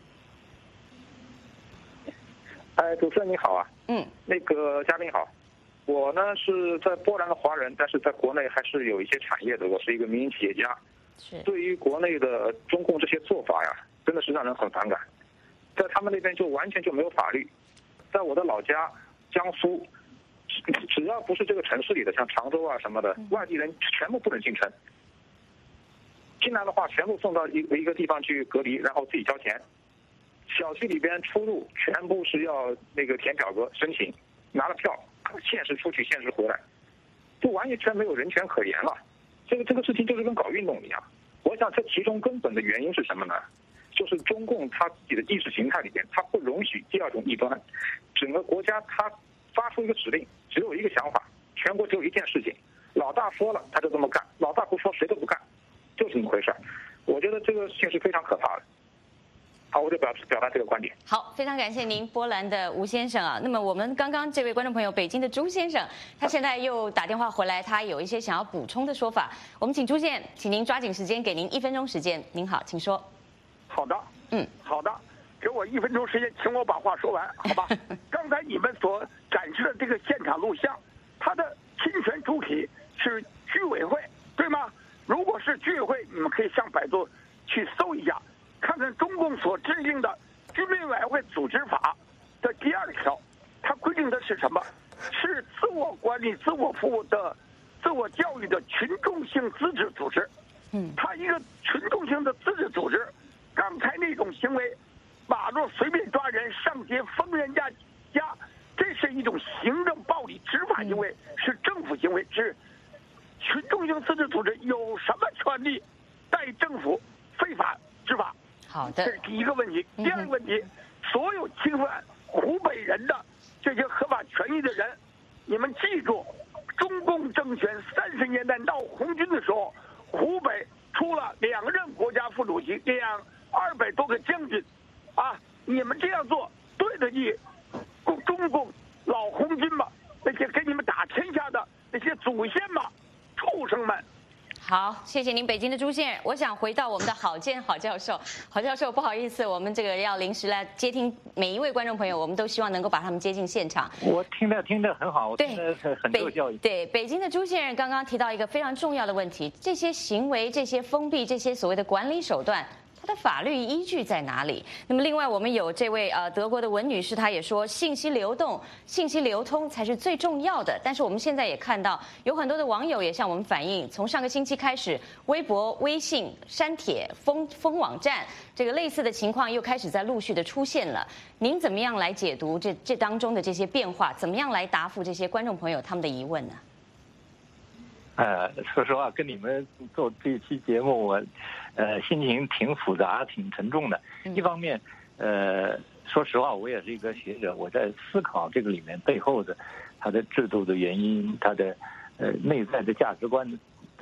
哎，主持人你好啊。嗯。那个嘉宾好。我呢是在波兰的华人，但是在国内还是有一些产业的。我是一个民营企业家， 是对于国内的中共这些做法呀，真的是让人很反感。在他们那边就完全就没有法律。在我的老家江苏，只要不是这个城市里的，像常州啊什么的，外地人全部不能进城。进来的话，全部送到一一个地方去隔离，然后自己交钱。小区里边出入全部是要那个填表格申请，拿了票。限时出去，限时回来，就完全没有人权可言了。这个这个事情就是跟搞运动一样。我想这其中根本的原因是什么呢？就是中共他自己的意识形态里边，他不容许第二种异端。整个国家他发出一个指令，只有一个想法，全国只有一件事情，老大说了他就这么干，老大不说谁都不干，就是这么回事。我觉得这个事情是非常可怕的。好，我就表表达这个观点。 好，非常感谢您，波兰的吴先生啊。那么我们刚刚这位观众朋友，北京的朱先生，他现在又打电话回来，他有一些想要补充的说法。我们请朱先，请您抓紧时间，给您一分钟时间。您好，请说。 好的，嗯，好的，给我一分钟时间，请我把话说完，好吧？刚才你们所展示的这个现场录像，它的侵权主体是居委会，对吗？如果是居委会，你们可以上百度去搜一下。看看中共所制定的《居民委员会组织法》的第二条，它规定的是什么？是自我管理、自我服务的、自我教育的群众性自治组织。嗯，它一个群众性的自治组织，刚才那种行为，马路随便抓人、上街封人家家，这是一种行政暴力执法行为，是政府行为，是群众性自治组织有什么权利代政府非法执法？ 好的， 这是第一个问题。第二个问题，所有侵犯湖北人的这些合法权益的人，你们记住，中共政权三十年代闹红军的时候，湖北出了两任国家副主席，两二百多个将军，啊，你们这样做对得起中共老红军吗？那些给你们打天下的那些祖先吗？畜生们！ 好，谢谢您，北京的朱先生。我想回到我们的郝建郝教授，郝教授，不好意思，我们这个要临时来接听每一位观众朋友，我们都希望能够把他们接进现场。 我听得听得很好，我听得很受教育。 对，北京的朱先生刚刚提到一个非常重要的问题，这些行为、这些封闭、这些所谓的管理手段，它的法律依据在哪里？那么另外我们有这位呃德国的文女士，她也说信息流动、信息流通才是最重要的。但是我们现在也看到有很多的网友也向我们反映，从上个星期开始，微博、微信删帖、封封网站，这个类似的情况又开始在陆续的出现了。您怎么样来解读这这当中的这些变化？怎么样来答复这些观众朋友他们的疑问呢？ 呃，说实话，跟你们做这一期节目，我，呃，心情挺复杂、挺沉重的。一方面，呃，说实话，我也是一个学者，我在思考这个里面背后的它的制度的原因，它的呃内在的价值观的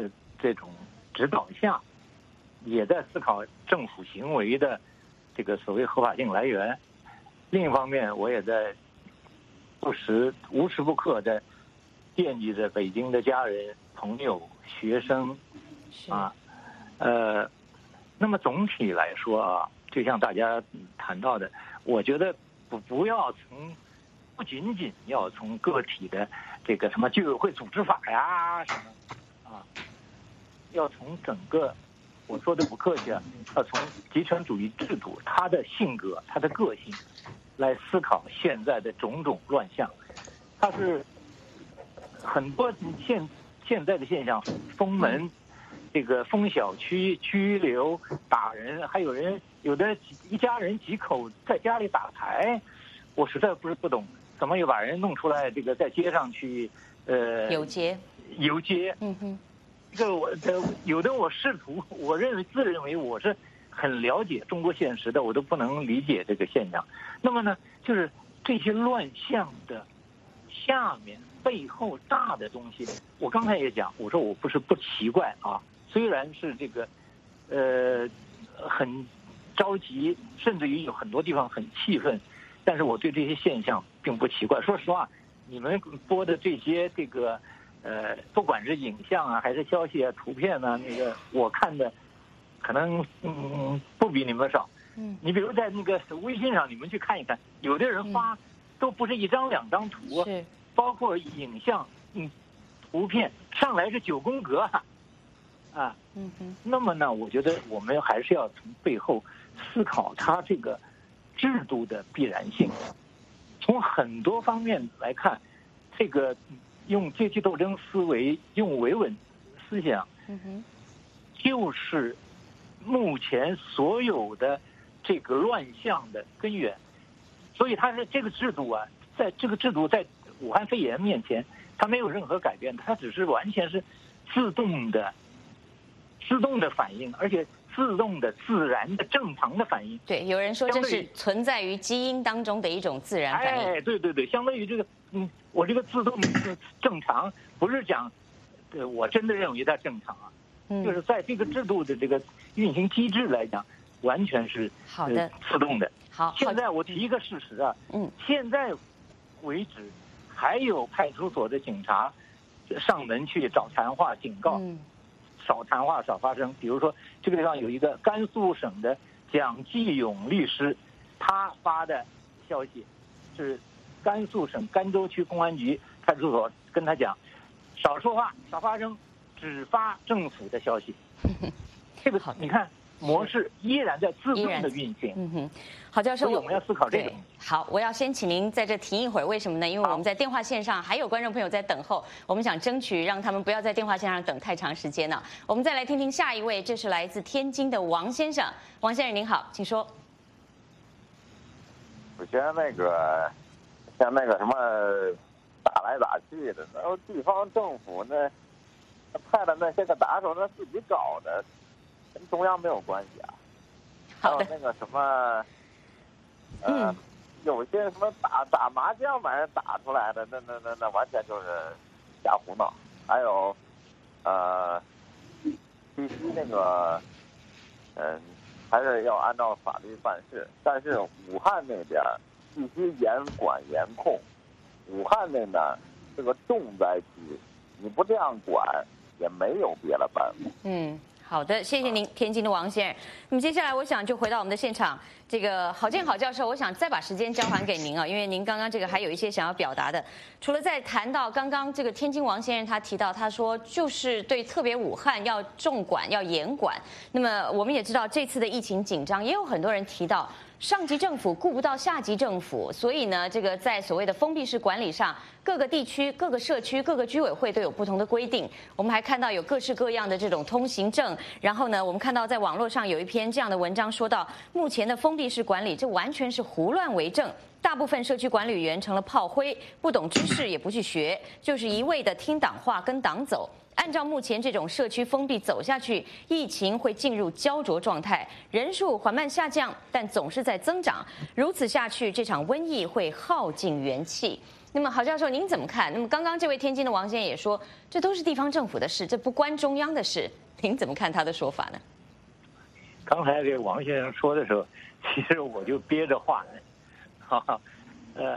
这种指导下，也在思考政府行为的这个所谓合法性来源。另一方面，我也在不时无时不刻的惦记着北京的家人、朋友、学生啊，呃，那么总体来说啊，就像大家谈到的，我觉得不不要从不仅仅要从个体的这个什么居委会组织法呀什么啊，要从整个，我说的不客气啊，要从集权主义制度它的性格、它的个性来思考现在的种种乱象。它是很多现现在的现象，封门、这个封小区、拘留、打人，还有人有的一家人几口在家里打牌，我实在不是不懂，怎么又把人弄出来，这个在街上去，呃， 游街， 游街， 嗯哼， 这个我呃有的我试图，我认为自认为我是很了解中国现实的，我都不能理解这个现象。那么呢，就是这些乱象的下面背后大的东西，我刚才也讲，我说我不是不奇怪啊，虽然是这个，呃，很着急，甚至于有很多地方很气愤，但是我对这些现象并不奇怪。说实话，你们播的这些这个，呃，不管是影像啊，还是消息啊、图片啊，那个我看的，可能嗯不比你们少。嗯，你比如在那个微信上，你们去看一看，有的人发都不是一张两张图， 是包括影像、嗯图片上来是九宫格啊，啊， 嗯哼。 那么呢，我觉得我们还是要从背后思考它这个制度的必然性。从很多方面来看，这个用阶级斗争思维、用维稳思想， 嗯哼， 就是目前所有的这个乱象的根源。所以它是这个制度啊，在这个制度在武汉肺炎面前，它没有任何改变，它只是完全是自动的、自动的反应，而且自动的、自然的、正常的反应。 对，有人说这是存在于基因当中的一种自然反应。 哎，对对对，相当于这个，嗯，我这个自动正常，不是讲，呃，我真的认为它正常啊，嗯、就是在这个制度的这个运行机制来讲，完全是好的、呃、 自动的。 好， 现在我提一个事实啊， 嗯， 现在为止还有派出所的警察上门去找谈话警告， 嗯， 少谈话少发声。比如说这个地方有一个甘肃省的蒋继勇律师，他发的消息是甘肃省甘州区公安局派出所跟他讲，少说话少发声，只发政府的消息。这个你看模式依然在自动的运行。 嗯哼，郝教授， 我们要思考这个。 好，我要先请您在这停一会儿，为什么呢？因为我们在电话线上还有观众朋友在等候，我们想争取让他们不要在电话线上等太长时间呢。我们再来听听下一位，这是来自天津的王先生。王先生您好，请说。 首先那个像那个什么打来打去的，然后地方政府呢派的那些个打手，那自己搞的。跟中央没有关系啊。 好的。 还有那个什么，呃，嗯、有些什么打打麻将玩意儿打出来的，那那那那完全就是瞎胡闹。还有，呃，必须那个，嗯、呃，还是要按照法律办事。但是武汉那边必须严管严控。武汉那边是个重灾区，你不这样管，也没有别的办法。 嗯。好的，谢谢您，天津的王先生。那么接下来，我想就回到我们的现场。这个郝建好教授，我想再把时间交还给您啊，因为您刚刚这个还有一些想要表达的。除了在谈到刚刚这个天津王先生他提到，他说就是对特别武汉要重管要严管。那么我们也知道这次的疫情紧张，也有很多人提到上级政府顾不到下级政府，所以呢，这个在所谓的封闭式管理上，各个地区、各个社区、各个居委会都有不同的规定。我们还看到有各式各样的这种通行证。然后呢，我们看到在网络上有一篇这样的文章，说到目前的封闭式管理，这完全是胡乱为政。大部分社区管理员成了炮灰，不懂知识也不去学，就是一味的听党话跟党走。按照目前这种社区封闭走下去，疫情会进入焦灼状态，人数缓慢下降，但总是在增长。如此下去，这场瘟疫会耗尽元气。 那么郝教授您怎么看？那么刚刚这位天津的王先生也说，这都是地方政府的事，这不关中央的事，您怎么看他的说法呢？ 刚才这个王先生说的时候，其实我就憋着话呢，哈哈，呃，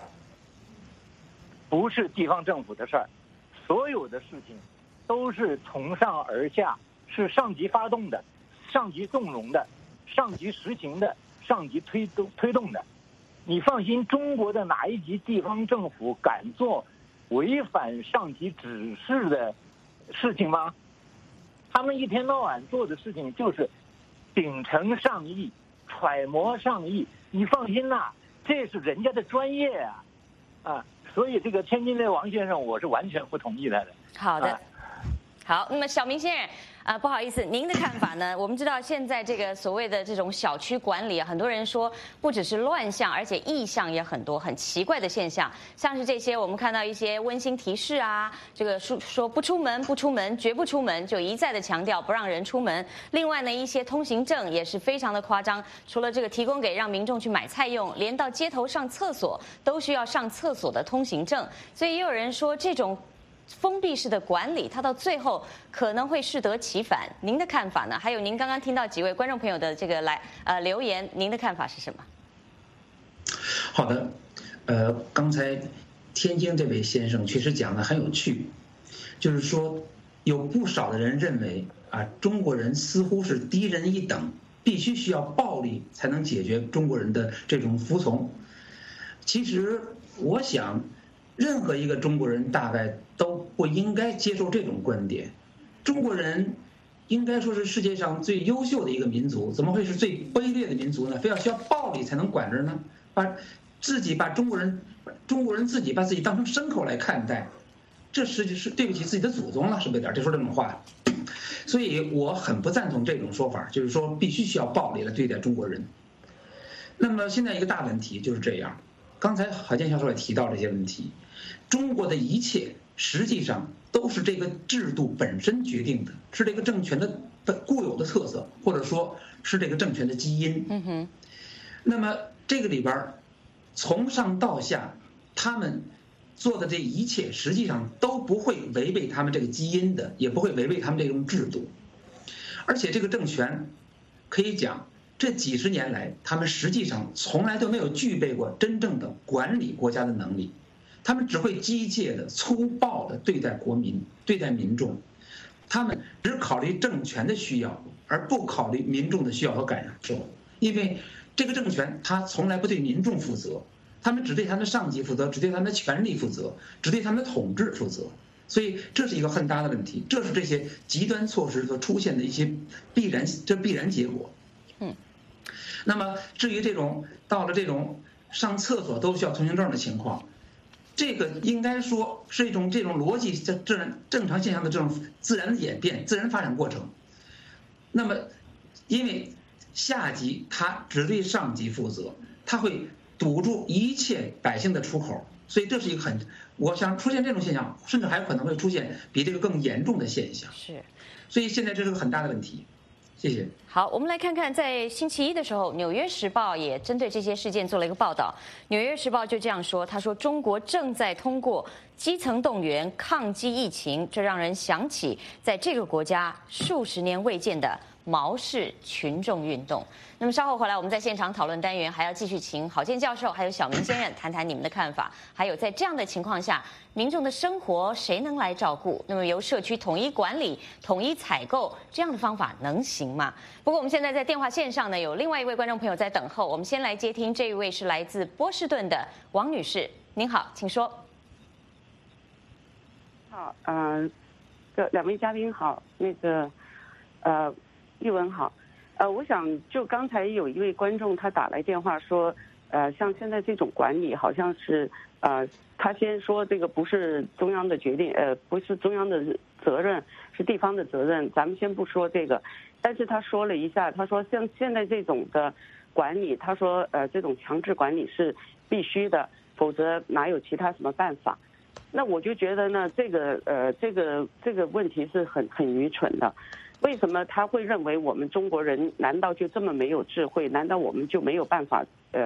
不是地方政府的事儿，所有的事情都是从上而下，是上级发动的，上级纵容的，上级实行的，上级推动推动的。你放心，中国的哪一级地方政府敢做违反上级指示的事情吗？他们一天到晚做的事情就是秉承上意，揣摩上意。你放心呐、啊，这是人家的专业啊，啊，所以这个天津的王先生，我是完全不同意他的。 好的。 啊好，那么小明先生，啊、呃，不好意思，您的看法呢？我们知道现在这个所谓的这种小区管理啊，很多人说不只是乱象，而且异象也很多，很奇怪的现象，像是这些我们看到一些温馨提示啊，这个说说不出门不出门，绝不出门，就一再的强调不让人出门。另外呢，一些通行证也是非常的夸张，除了这个提供给让民众去买菜用，连到街头上厕所都需要上厕所的通行证，所以也有人说这种封闭式的管理，它到最后可能会适得其反。您的看法呢？还有您刚刚听到几位观众朋友的这个来呃留言，您的看法是什么？ 好的，呃，刚才天津这位先生确实讲的很有趣，就是说有不少的人认为啊，中国人似乎是低人一等，必须需要暴力才能解决中国人的这种服从。其实我想，任何一个中国人大概都不应该接受这种观点。中国人应该说是世界上最优秀的一个民族，怎么会是最卑劣的民族呢？非要需要暴力才能管着呢？把自己把中国人，中国人自己把自己当成牲口来看待，这实际是对不起自己的祖宗了，是不是有点？就说这种话。所以我很不赞同这种说法，就是说必须需要暴力来对待中国人。那么现在一个大问题就是这样，刚才郝建教授也提到这些问题，中国的一切实际上都是这个制度本身决定的，是这个政权的固有的特色，或者说是这个政权的基因。 嗯哼。 那么这个里边从上到下，他们做的这一切实际上都不会违背他们这个基因的，也不会违背他们这种制度。而且这个政权可以讲，这几十年来他们实际上从来都没有具备过真正的管理国家的能力，他们只会机械的粗暴的对待国民，对待民众，他们只考虑政权的需要，而不考虑民众的需要和感受。因为这个政权他从来不对民众负责，他们只对他们的上级负责，只对他们的权力负责，只对他们的统治负责。所以这是一个很大的问题，这是这些极端措施所出现的一些必然，这必然结果。 嗯。 那么至于这种到了这种上厕所都需要通行证的情况，这个应该说是一种这种逻辑这这正常现象的这种自然的演变、自然发展过程。那么，因为下级他只对上级负责，他会堵住一切百姓的出口，所以这是一个很，我想出现这种现象，甚至还有可能会出现比这个更严重的现象。 是， 所以现在这是个很大的问题。谢谢。 好，我们来看看，在星期一的时候，《纽约时报》也针对这些事件做了一个报道。《纽约时报》就这样说，他说：“中国正在通过基层动员抗击疫情，这让人想起在这个国家数十年未见的毛氏群众运动。”那么稍后回来，我们在现场讨论单元还要继续请郝建教授还有小明先生谈谈你们的看法。还有在这样的情况下，民众的生活谁能来照顾？那么由社区统一管理、统一采购这样的方法能行吗？不过我们现在在电话线上呢，有另外一位观众朋友在等候，我们先来接听这一位是来自波士顿的王女士，您好，请说。 好，嗯、呃，这两位嘉宾好，那个，呃，玉文好。呃，我想就刚才有一位观众他打来电话说，呃，像现在这种管理好像是，呃，他先说这个不是中央的决定，呃，不是中央的责任，是地方的责任。咱们先不说这个，但是他说了一下，他说像现在这种的管理，他说呃这种强制管理是必须的，否则哪有其他什么办法？那我就觉得呢，这个呃这个这个问题是很很愚蠢的。为什么他会认为我们中国人难道就这么没有智慧？难道我们就没有办法呃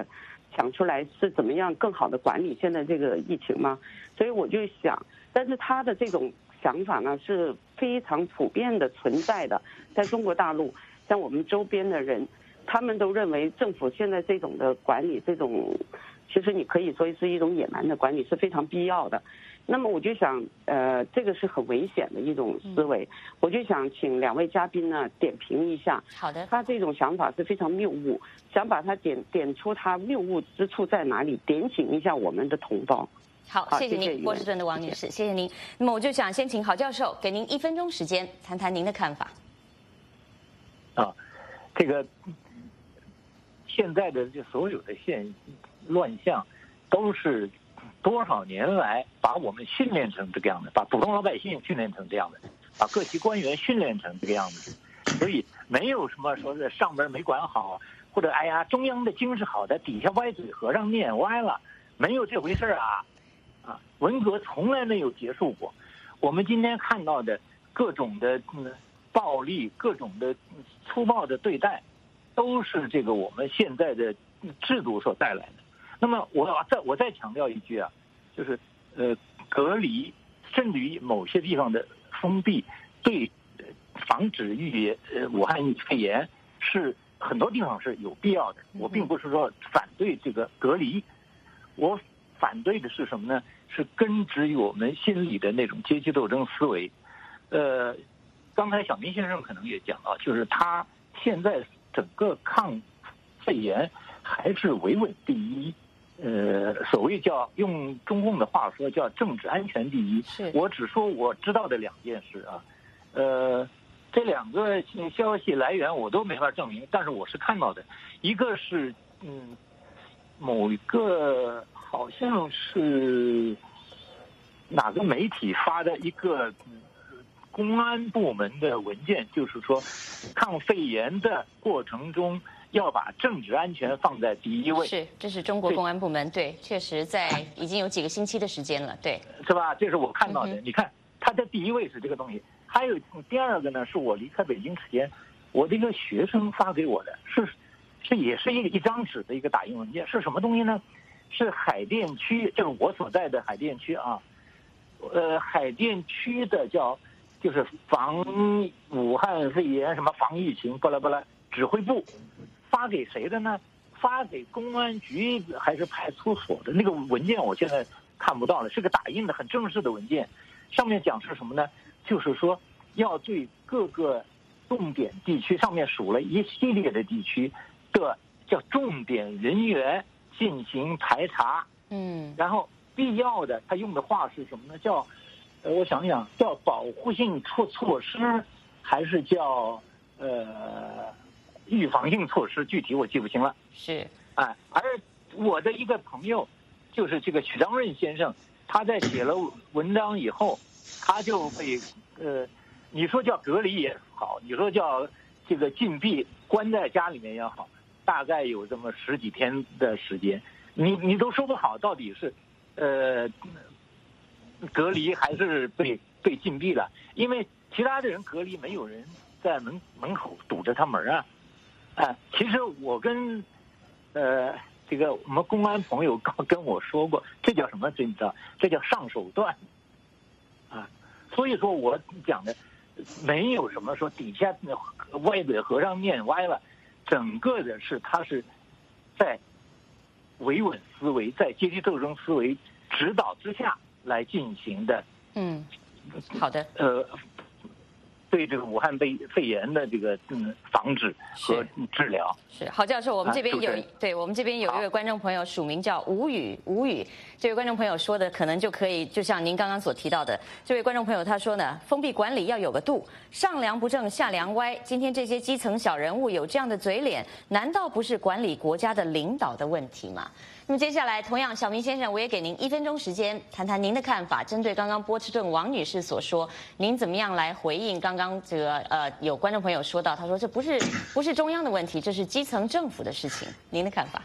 想出来是怎么样更好的管理现在这个疫情吗？所以我就想，但是他的这种想法呢是非常普遍的存在的，在中国大陆，像我们周边的人，他们都认为政府现在这种的管理，这种其实你可以说是一种野蛮的管理，是非常必要的。那么我就想，呃，这个是很危险的一种思维。嗯、我就想请两位嘉宾呢点评一下。 好的。 他这种想法是非常谬误，想把他点点出他谬误之处在哪里，点醒一下我们的同胞。 好，好谢谢您，波士顿的王女士，谢谢您。那么我就想先请郝教授给您一分钟时间，谈谈您的看法。 啊，这个现在的这所有的现乱象，都是多少年来把我们训练成这个样子，把普通老百姓训练成这样的，把各级官员训练成这个样子，所以没有什么说是上边没管好，或者哎呀中央的经是好的，底下歪嘴和尚念歪了，没有这回事啊！啊，文革从来没有结束过。我们今天看到的各种的嗯暴力，各种的粗暴的对待，都是这个我们现在的制度所带来的。那么我再我再强调一句啊，就是呃隔离，甚至于某些地方的封闭，对防止预呃武汉肺炎是很多地方是有必要的。我并不是说反对这个隔离，我反对的是什么呢？是根植于我们心里的那种阶级斗争思维。呃，刚才小明先生可能也讲到，就是他现在整个抗肺炎还是维稳第一。呃，所谓叫用中共的话说叫政治安全第一。我只说我知道的两件事啊，呃，这两个消息来源我都没法证明，但是我是看到的，一个是嗯，某一个好像是哪个媒体发的一个公安部门的文件，就是说抗肺炎的过程中要把政治安全放在第一位。 是，这是中国公安部门，对，确实在已经有几个星期的时间了，对， 是吧？这是我看到的。嗯、你看，它的第一位是这个东西。还有第二个呢，是我离开北京之前，我的一个学生发给我的，是是也是一个一张纸的一个打印文件，是什么东西呢？是海淀区，就是我所在的海淀区啊，呃，海淀区的叫就是防武汉肺炎什么防疫情巴拉巴拉指挥部。发给谁的呢？发给公安局还是派出所的那个文件，我现在看不到了，是个打印的很正式的文件。上面讲是什么呢？就是说要对各个重点地区，上面数了一系列的地区的叫重点人员进行排查。 嗯， 然后必要的，他用的话是什么呢？叫呃，我想想，叫保护性措措施，还是叫呃。预防性措施，具体我记不清了。 是， 哎，而我的一个朋友，就是这个许章润先生，他在写了文章以后，他就被呃，你说叫隔离也好，你说叫这个禁闭关在家里面也好，大概有这么十几天的时间，你你都说不好到底是呃隔离还是被被禁闭了，因为其他的人隔离，没有人在门门口堵着他门啊。哎，其实我跟，呃，这个我们公安朋友跟跟我说过，这叫什么？你知道？这叫上手段，啊，所以说我讲的没有什么说底下歪嘴和尚念歪了，整个的是他是在维稳思维，在阶级斗争思维指导之下来进行的。 嗯，好的。 呃。对这个武汉肺肺炎的这个嗯防治和治疗是郝教授，我们这边有、啊、对我们这边有一位观众朋友署名叫吴宇，吴宇这位观众朋友说的可能就可以，就像您刚刚所提到的，这位观众朋友他说呢，封闭管理要有个度，上梁不正下梁歪。今天这些基层小人物有这样的嘴脸，难道不是管理国家的领导的问题吗？那么接下来，同样，小明先生，我也给您一分钟时间，谈谈您的看法。针对刚刚波士顿王女士所说，您怎么样来回应刚刚这个呃有观众朋友说到，他说这不是不是中央的问题，这是基层政府的事情。您的看法？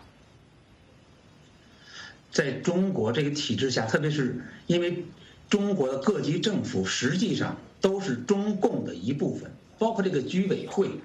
在中国这个体制下，特别是因为中国的各级政府实际上都是中共的一部分，包括这个居委会。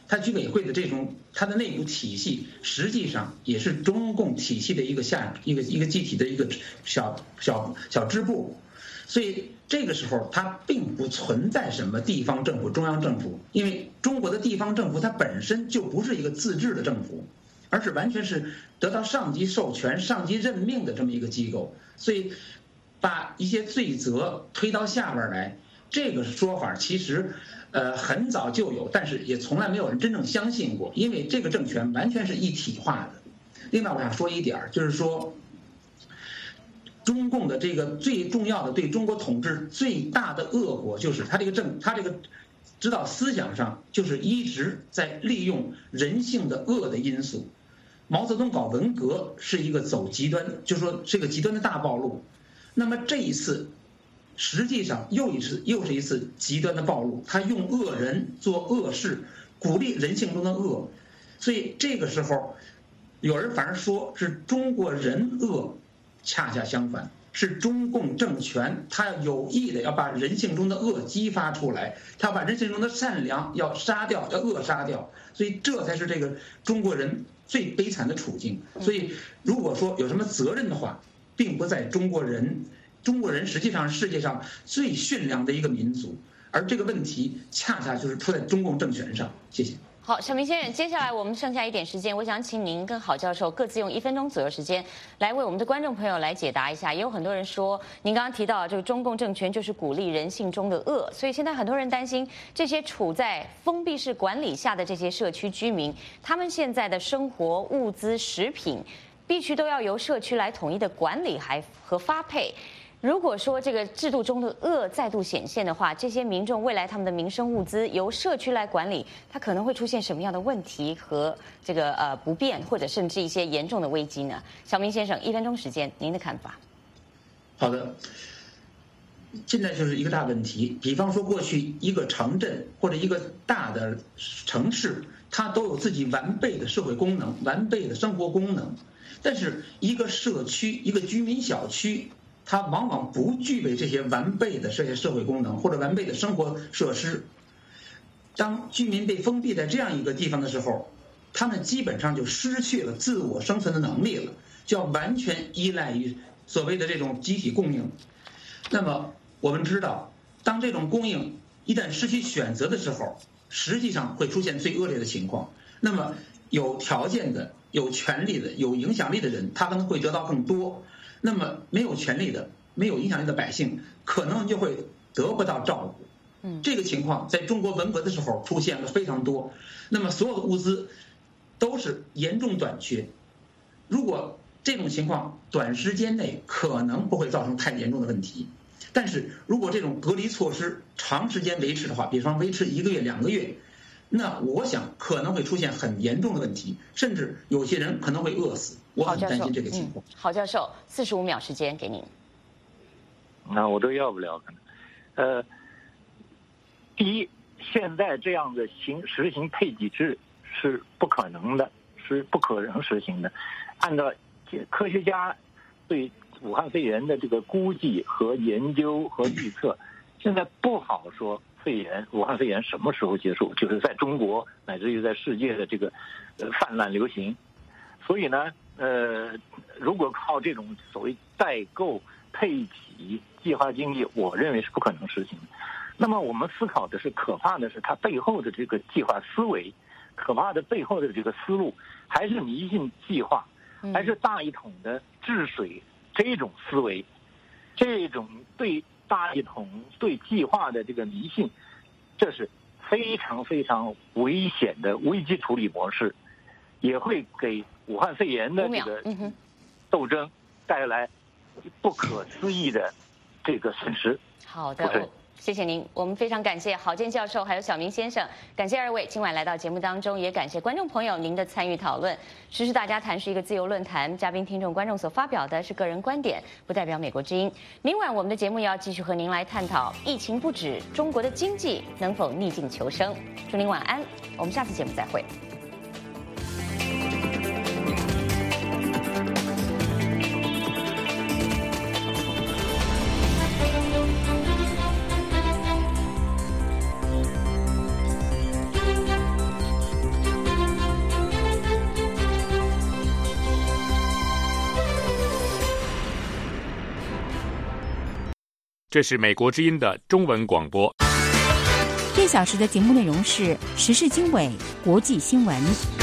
他居委会的这种它的内部体系，实际上也是中共体系的一个下一个一个集体的一个小小小支部，所以这个时候它并不存在什么地方政府、中央政府，因为中国的地方政府它本身就不是一个自治的政府，而是完全是得到上级授权、上级任命的这么一个机构，所以把一些罪责推到下边来，这个说法其实。呃，很早就有，但是也从来没有人真正相信过，因为这个政权完全是一体化的。另外，我想说一点，就是说，中共的这个最重要的对中国统治最大的恶果，就是他这个政，他这个指导思想上就是一直在利用人性的恶的因素。毛泽东搞文革是一个走极端，就是说是一个极端的大暴露。那么这一次。实际上又一次又是一次极端的暴露，他用恶人做恶事，鼓励人性中的恶，所以这个时候，有人反而说是中国人恶，恰恰相反，是中共政权他有意的要把人性中的恶激发出来，他把人性中的善良要杀掉，要扼杀掉，所以这才是这个中国人最悲惨的处境。所以如果说有什么责任的话，并不在中国人。中国人实际上是世界上最驯良的一个民族，而这个问题恰恰就是出在中共政权上。谢谢。 好，小明先生，接下来我们剩下一点时间，我想请您跟郝教授各自用一分钟左右时间，来为我们的观众朋友来解答一下。也有很多人说，您刚刚提到这个中共政权就是鼓励人性中的恶，所以现在很多人担心这些处在封闭式管理下的这些社区居民，他们现在的生活物资、食品，必须都要由社区来统一的管理还和发配。如果说这个制度中的恶再度显现的话，这些民众未来他们的民生物资由社区来管理，它可能会出现什么样的问题和这个呃不便，或者甚至一些严重的危机呢？小明先生，一分钟时间，您的看法？ 好的，现在就是一个大问题。比方说，过去一个城镇或者一个大的城市，它都有自己完备的社会功能、完备的生活功能，但是一个社区、一个居民小区。它往往不具备这些完备的这些社会功能或者完备的生活设施。当居民被封闭在这样一个地方的时候，他们基本上就失去了自我生存的能力了，就要完全依赖于所谓的这种集体供应。那么我们知道，当这种供应一旦失去选择的时候，实际上会出现最恶劣的情况。那么有条件的、有权利的、有影响力的人，他可能会得到更多。那么没有权利的、没有影响力的百姓，可能就会得不到照顾。嗯，这个情况在中国文革的时候出现了非常多。那么所有的物资都是严重短缺。如果这种情况短时间内可能不会造成太严重的问题，但是如果这种隔离措施长时间维持的话，比方维持一个月、两个月，那我想可能会出现很严重的问题，甚至有些人可能会饿死。我很担心这个情况。 郝教授，四十五秒时间给您。 那我都要不了，可能。呃，第一，现在这样的行实行配给制是不可能的，是不可能实行的。按照科学家对武汉肺炎的这个估计和研究和预测，现在不好说肺炎武汉肺炎什么时候结束，就是在中国乃至于在世界的这个呃泛滥流行。所以呢，呃，如果靠这种所谓代购、配给、计划经济，我认为是不可能实行的。那么我们思考的是，可怕的是它背后的这个计划思维，可怕的背后的这个思路，还是迷信计划，还是大一统的治水这种思维，这种对大一统、对计划的这个迷信，这是非常非常危险的危机处理模式，也会给武汉肺炎的这个斗争带来不可思议的这个损失。 好的，谢谢您，我们非常感谢郝建教授还有小明先生，感谢二位今晚来到节目当中，也感谢观众朋友您的参与讨论。时事大家谈是一个自由论坛，嘉宾、听众、观众所发表的是个人观点，不代表美国之音。明晚我们的节目要继续和您来探讨疫情不止，中国的经济能否逆境求生。祝您晚安，我们下次节目再会。 这是美国之音的中文广播。 这小时的节目内容是时事经纬、国际新闻。